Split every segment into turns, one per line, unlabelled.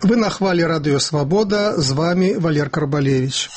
Вы на хвалі радыё «Свабода», з вами Валер Карбалевич.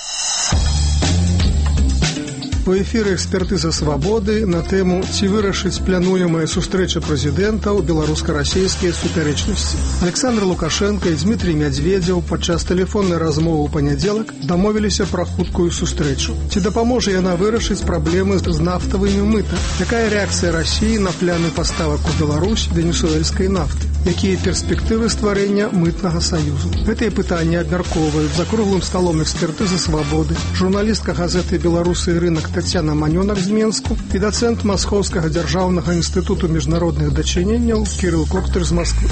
У эфіры «Экспертыза свабоды» на тэму «Ці вырашыць плануемая сустрэча прэзідэнтаў беларуска-расейскія супярэчнасці». Александр Лукашенко і Дмітрий Медведзеў падчас тэлефоннай размовы ў панядзелак дамовіліся пра хуткую сустрэчу. Ці дапаможа яна вырашыць праблемы з нафтавымі мытамі? Якая рэакцыя Расіі на пляны паставак у Беларусь венесуэльскай нафты? Якія перспектывы стварэння мытнага саюзу? Гэтыя пытанні абмяркоўваюць за круглым сталом «Экспертызы свабоды» журналістка газеты «Беларусы і рынок» Тацяна Манёнак з Менску і дацэнт Маскоўскага дзяржаўнага інстытуту міжнародных дачыненняў Кірыл Коктыр з Масквы.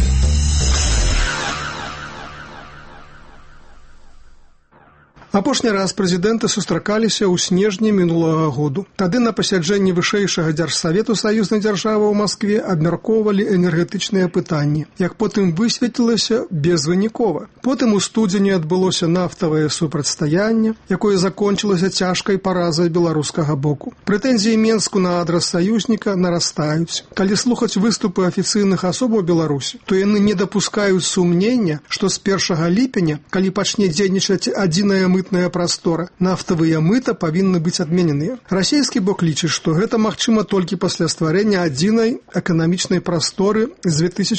Апошні раз прэзідэнты сустракаліся ў снежні мінулага году. Тады на пасяджэнні вышэйшага дзяржсавету саюзнай дзяржавы ў Маскве абмяркоўвалі энергетычныя пытанні. Як потым высветлілася, безвынікова. Потым у студзені адбылося нафтавае супрацьстаянне, якое закончылася цяжкай паразай беларускага боку. Прэтэнзіі Менску на адрас саюзніка нарастаюць. Калі слухаць выступы афіцыйных асобаў Беларусі, то яны не дапускаюць сумнення, што з 1 ліпеня, калі пачне дзейнічаць адзіная мытная прастора, нафтавыя мыта павінны быць адмененыя. Расійскі бок лічыць, што гэта магчыма толькі пасля стварэння адзінай эканамічнай прасторы з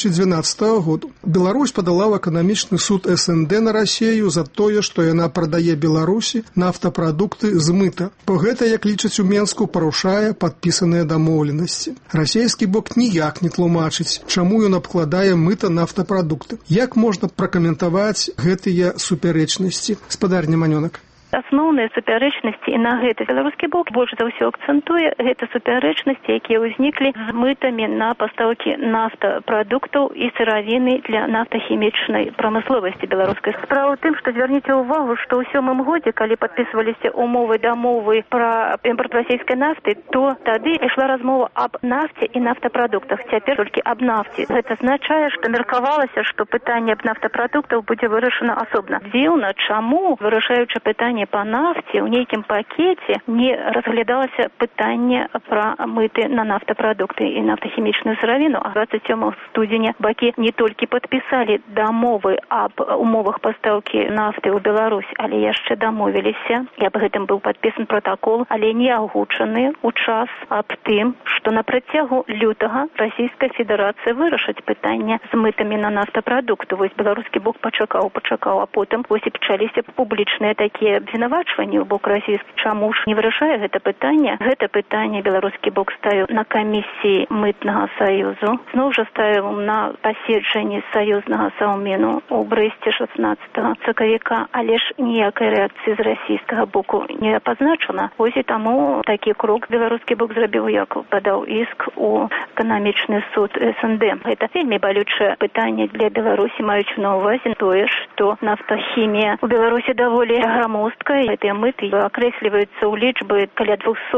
2012 году. Беларусь падала ў эканамічны суд СНД на Расію за тое, што яна прадае Беларусі нафтапрадукты з мыта. Бо гэта, як лічаць у Менску, парушае падпісаныя дамоўленасці. Расійскі бок ніяк не тлумачыць, чаму ён абкладае мыта нафтапрадукты. Як можна пракаментаваць гэтыя супярэчнасці? Спадарня Манёнак.
Асноўныя супярэчнасці, і на гэта беларускі бок больш за ўсё акцэнтуе, гэта супярэчнасці, якія ўзніклі з мытамі на пастаўкі нафтапрадуктаў і сыравіны для нафтахімічнай прамысловасці беларускай. Справа ў тым, што звярніце ўвагу, што ў 7 годзе, калі падпісваліся умовы дамовы пра імпорт расійскай нафты, то тады ішла размова аб нафце і нафтапрадуктах. Цяпер толькі аб нафце. Гэта азначае, што меркавалася, што пытанне аб нафтапрадуктах будзе вырашана асобна. Дзіўна, чаму, вырашаючы пытанне па нафце, ў нейкім пакеце не разглядалася пытанне пра мыты на нафтапрадукты і нафтахімічную сыравіну. А 27 студзеня бакі не толькі падпісалі дамовы аб умовах пастаўкі нафты ў Беларусь, але яшчэ дамовіліся, і аб гэтым быў падпісан пратакол, але не агучаны ў час аб тым, што на працягу лютага Расійская Федэрацыя вырашыць пытанне з мытамі на нафтапрадукты. Вось беларускі бок пачакаў, а потым вось і пачаліся публічныя такія абвінавачванні ў бок расійскі. Чаму ж не вырашае гэта пытанне? Гэта пытанне беларускі бок ставіў на камісіі мытнага саюзу. Зноў жа ставіў на паседжанні саюзнага саўмену ў Брэсце 16 сакавіка, але ж ніякай рэакцыі з расійскага боку не пазначана. Вось і таму такі крок беларускі бок зрабіў, як падаў іск у эканамічны суд СНД. Гэта вельмі балючае пытанне для Беларусі, маючы на ўвазе тое, што нафтахімія ў Беларусі даволі грамоздкая. Гэтыя мыты акрэсліваюцца ў лічбы каля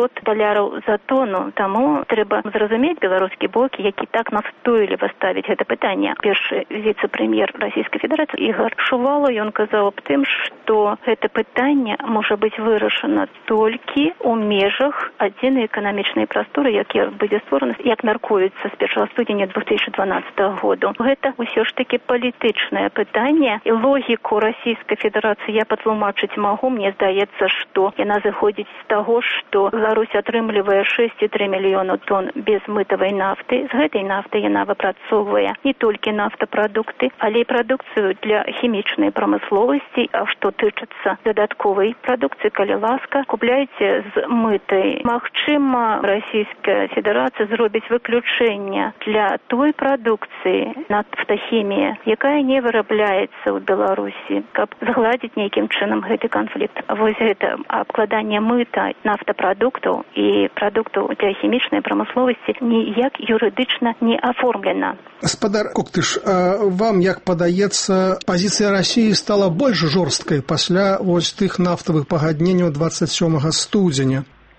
$200 за тону. Таму трэба зразумець беларускі бок, які так настойліва ставіць гэта пытанне. Першы віцэ-прэм'ер Расійскай Федэрацыі Ігор Шувало, ён казаў аб тым, што гэта пытанне можа быць вырашана толькі ў межах адзінай эканамічнай прасторы, якія будзе створана, як мяркуецца з 1 студзеня 2012 году. Гэта ўсё ж такі палітычнае пытанне, і логіку Расійскай Федэрацыі я патлумачыць магу. Мне здаецца, што яна зыходзіць з таго, што Беларусь атрымлівае 6,3 мільёна тонн безмытавай нафты. З гэтай нафты яна выпрацоўвае не толькі нафтапрадукты, але і прадукцыю для хімічнай прамысловасці. А што тычыцца дадатковай прадукцыі, калі ласка, купляйце з мытай. Магчыма, Расійская Федэрацыя зробіць выключэнне для той прадукцыі нафтахімія, якая не вырабляецца ў Беларусі, каб згладзіць нейкім чынам гэты канфлікт. Вось гэта абкладанне мыта нафтапрадуктаў і прадуктаў для хімічнай прамысловасці ніяк юрыдычна не аформлена.
Спадар Коктыш, вам, як падаецца, пазіцыя Расіі стала больш жорсткай пасля вось тых нафтавых пагадненняў 27 студзеня?
Позиция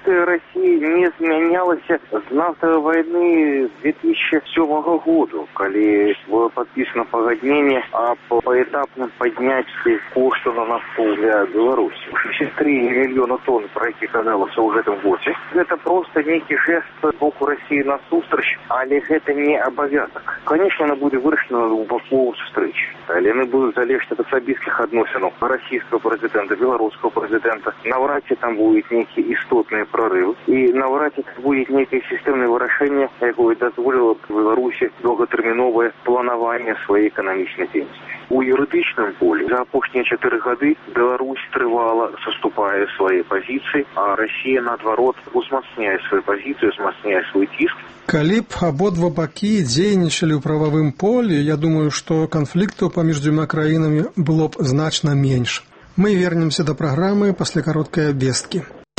позиция России не изменялась с нафтовой войны 2007 года, когда было подписано погоднение о поэтапном поднятии курса на нафту для Беларуси. 63 миллиона тонн, про які казалося в этом году. Это просто некий жест с боку России на встречу, але это не обовязок. Конечно, она будет вырашена в боку встречи. Але они будут залежать от особистских отношений российского президента, белорусского президента. Навряд ли там будет некий истотный прорыв. И навряд ли будет некое системное вырашение, которое дозволило Беларуси долготерминовое планирование своей экономичной деятельности. У юридичном поле за последние 4 годы Беларусь тривала, соступая своей позиции, а Россия, наоборот, узмацняет свою позицию, узмацняет свой тиск.
Калі б абодва бакі дзейнічалі ў прававым полі, я думаю, што канфліктаў паміж дзвюма краінамі было б значна менш. Мы вернемся до программы после короткой обвестки.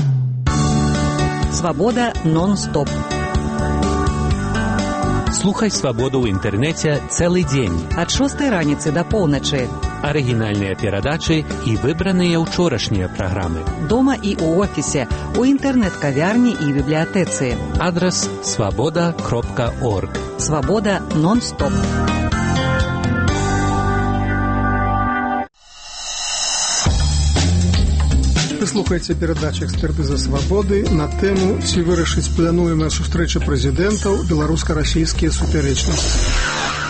Свобода нон-стоп.
Слухай «Свабоду» ў інтэрнэце цэлы дзень.
Ад 6 раніцы да поўначы.
Арыгінальныя перадачы і выбраныя ўчорашнія праграмы.
Дома і ў офісе, у інтэрнэт-кавярні і бібліятэцы.
Адрас свабода.орг.
Свабода нон-стоп.
Вы слухаеце перадачу «Экспертыза свабоды» на тэму «Ці вырашыць плануемая сустрэча прэзідэнтаў беларуска-расійскія супярэчнасці».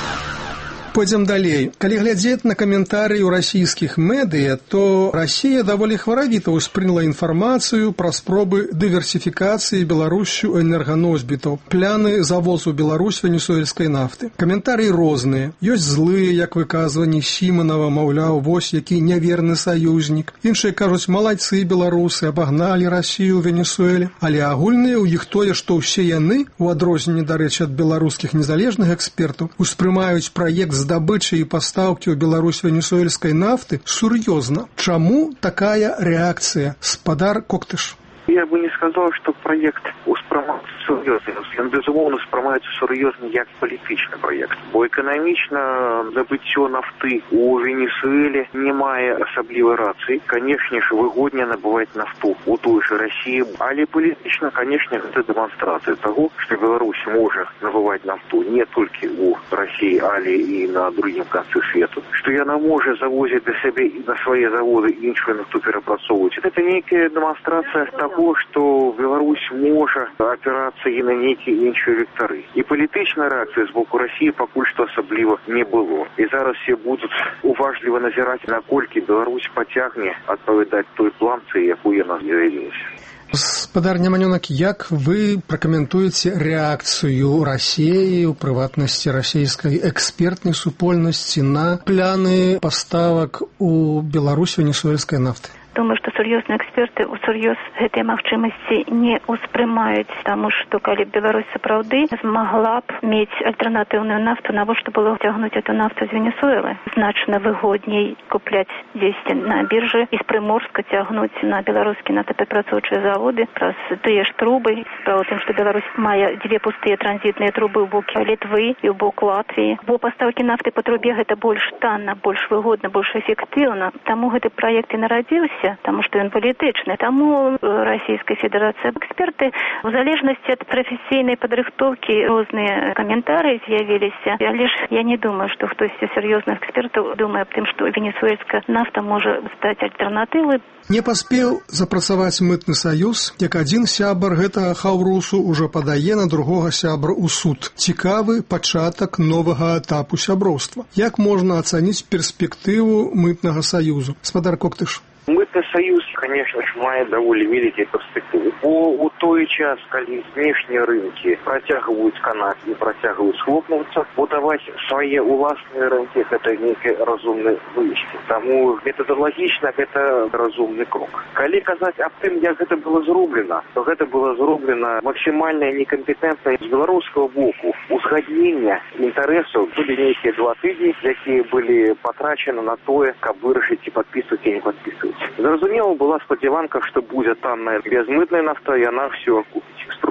Пойдем далей. Калі глядзець на каментарыі ў расійскіх медыя, то Расія даволі хваравіта ўспрыняла інфармацыю пра спробы дыверсіфікацыі Беларусю энерганосьбітаў, пляны завозу Беларусь венесуэльскай нафты. Каментарыі розныя. Ёсць злыя, як выказванні Сіманова, маўляў, вось які няверны саюзнік. Іншыя кажуць, малайцы беларусы абагналі Расію ў Венесуэле. Але агульныя ў іх тое, што ўсе яны, у адрозненні, дарэчы, ад беларускіх незалежных экспертаў, успрымаюць праект здабычы і пастаўкі ў Беларусь венесуэльскай нафты сур'ёзна. Чаму такая реакция, спадар Коктыш?
Я бы не сказал, что проект успрымаецца сур'ёзна. Ён, безумоўна, успрымаецца сур'ёзна як палітычны праект. Бо эканамічна забыццё нафты у Венесуэле не мае асаблівай рацыі. Канешне ж, выгоднее набываць нафту у той же России. Але палітычна, канешне, гэта дэманстрацыя таго, што Беларусь можа набываць нафту не толькі у России, але і на другім канцы свету. Што яна можа завозіць да сябе і на свае заводы іншую нафту перапрацоўваць. Гэта нейкая дэманстрацыя того, что Беларусь может опираться и на некие іншие вектори. И политичная реакция с боку России пакуль что особливо не было. И зараз все будут уважливо назирать, наколькі Беларусь потягне адпавядаць той планцы, якую яна з'явілася.
Спадар Неманёнак, як вы пракаментуеце рэакцыю Расіі, у прыватнасці расійскай экспертнай супольнасці на пляны паставак у Беларусь венесуэльскай нафты?
Думаю, што сур'ёзныя эксперты усур'ёз гэтай магчымасці не ўспрымаюць, таму што калі б Беларусь сапраўды змагла б мець альтэрнатыўную нафту, навошта было цягнуць эту нафту з Венесуэлы? Значна выгодней купляць дзесьці на біржы і з Прыморска цягнуць на беларускія нафтаперапрацоўчыя заводы праз тыя ж трубы. Справа ў тым, што Беларусь мае 2 пустыя транзітныя трубы ў бок Літвы і ў бок Латвіі. Бо пастаўкі нафты па трубе гэта больш танна, больш выгодна, больш эфектыўна. Таму гэты праект і нарадзіўся, тому что он політичный. Тому Российская Федерация эксперты в залежности от профессийной подрыхтовки разные комментарии з'явились. Але ж я не думаю, что хтось из серьезных экспертов думает о том, что венесуэльская нафта может стать альтернативой.
Не паспеў запрацаваць мытны саюз, як адзін сябар гэтага хаўрусу ўжо падае на другога сябра ў суд. Цікавы пачатак новага этапу сяброўства. Як можна ацаніць перспектыву мытнага саюзу? Спадар Коктыш.
Мытный союз, конечно же, мает довольно великие перспективы. У той час, когда внешние рынки протягивают канат и протягивают схлопнуться, подавать свои уластные рынки – это некий разумный вывести. Тому методологично это разумный крок. Коли казать об том, как это было зроблено, то это было зроблено максимально некомпетентно с белорусского боку. Узгоднение интересов были некие 2 тижні, які были потрачены на то, как вырашить и подписывать, и не подписывать. Зразумела была спадзяванка, што будзе танная безмытная нафта, і яна все окупіць.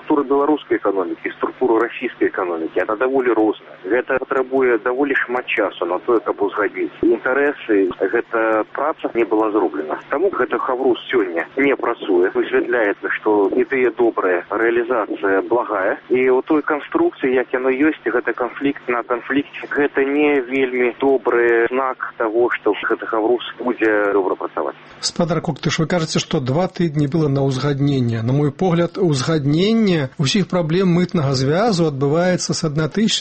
структура беларускай эканомікі, структура расійскай эканомікі, она даволі розная. Гэта патрабуе даволі шмат часу на тое, каб узгадзіць інтарэсы. Гэта праца не была зроблена. Таму гэта хаврус сёння не працуе. Высвятляецца, што ідэя добрая, рэалізацыя благая. І у той канструкцыі, як яно ёсць, гэта канфлікт на канфлікце. Гэта не вельмі добры знак таго, што гэты хаврус будзе добра працаваць.
Спадар Коктыш, вы кажаце, што 2 тыдні было на ўзгадненне. На мой погляд, узгадненне ўсіх праблем мытнага звязу адбываецца з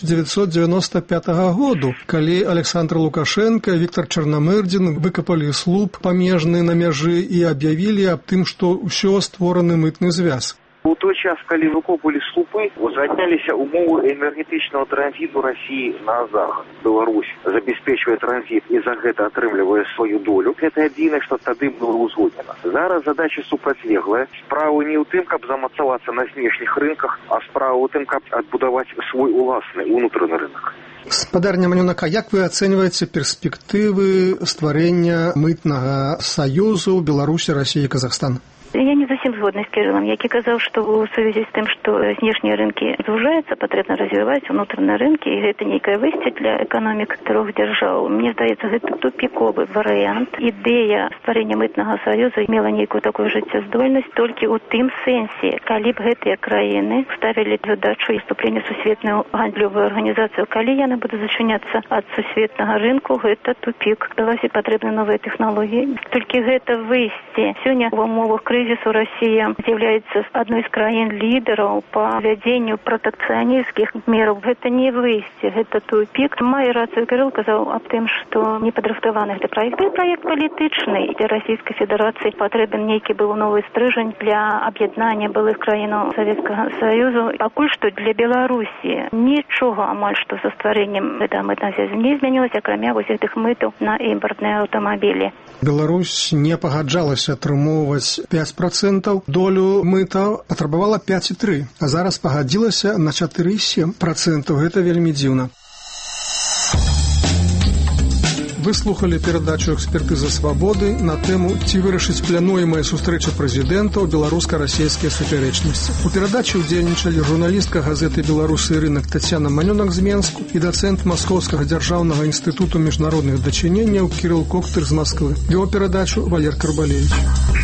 1995 году, калі Александр Лукашенко, Віктор Чарнамырдзін выкапалі слуп памежны на мяжы і аб'явілі аб тым, што ўсё створаны мытны звяз.
У той час, калі выкопалі слупы, узгадняліся умовы энергетычнага транзіту Расіі на захад. Беларусь забяспечвае транзіт і за гэта атрымлівае сваю долю. Гэта адзінае, што тады было ўзгоднена. Зараз задача супрацьлеглая. Справа не ў тым, каб замацавацца на знешніх рынках, а справа ў тым, каб адбудаваць свой уласны унутраны рынок.
Спадар Неманюк, як вы ацэньваеце перспектывы стварэння мытнага саюзу Беларусі, Расіі і Казахстана?
Я не зусім згодна з Кірылам, які казаў, што ў сувязі з тым, што знешнія рынкі звужаюцца, патрэбна развіваць унутраныя рынкі, і гэта нейкае выйсце для эканомік трох дзяржаў. Мне здаецца, гэта тупіковы варыянт. Ідэя стварэння мытнага саюза мела нейкую такую жыццяздольнасць толькі ў тым сэнсе, калі б гэтыя краіны ставілі задачу уступлення сусветную гандлёвую арганізацыю. Калі яны будуць зачыняцца ад сусветнага рынку, гэта тупік. Беларусі патрэбны новыя тэхналогіі. Толькі гэта выйсце. Сёння ў умовах крызісу Россия является одной из краін-лідараў по введению протекционистских мераў. Гэта не выйсце, гэта тупик. Мае рацыю Кірыл казаў аб тым, што не падрыхтаваны гэты праект. Гэта праект палітычны. Для Расійскай Федэрацыі патрэбен нейкі быў новы стрыжань для аб'яднання былых краінаў Савецкага Саюзу. Пакуль што для Беларусі нічога амаль што са стварэннем гэтага мытнага звязу не змянілася, акрамя вось гэтых мытаў на імпартныя аўтамабілі.
Беларусь не пагаджалася атрымоўваць 5% долю мыта, патрабавала 5,3%, а зараз пагадзілася на 4,7%. Гэта вельмі дзіўна. Вы слухали перадачу «Экспертыза свабоды» на тэму «Ці вырашыць плануемая сустрэча прэзідэнтаў беларуска-расійскія супярэчнасці». У перадачы ўдзельнічалі журналістка газеты «Беларусы і рынок» Тацяна Манёнак з Менску і дацэнт Маскоўскага дзяржаўнага інстытуту міжнародных дачыненняў Кірыл Коктыр з Масквы. Вёў перадачу Валер Карбалевіч.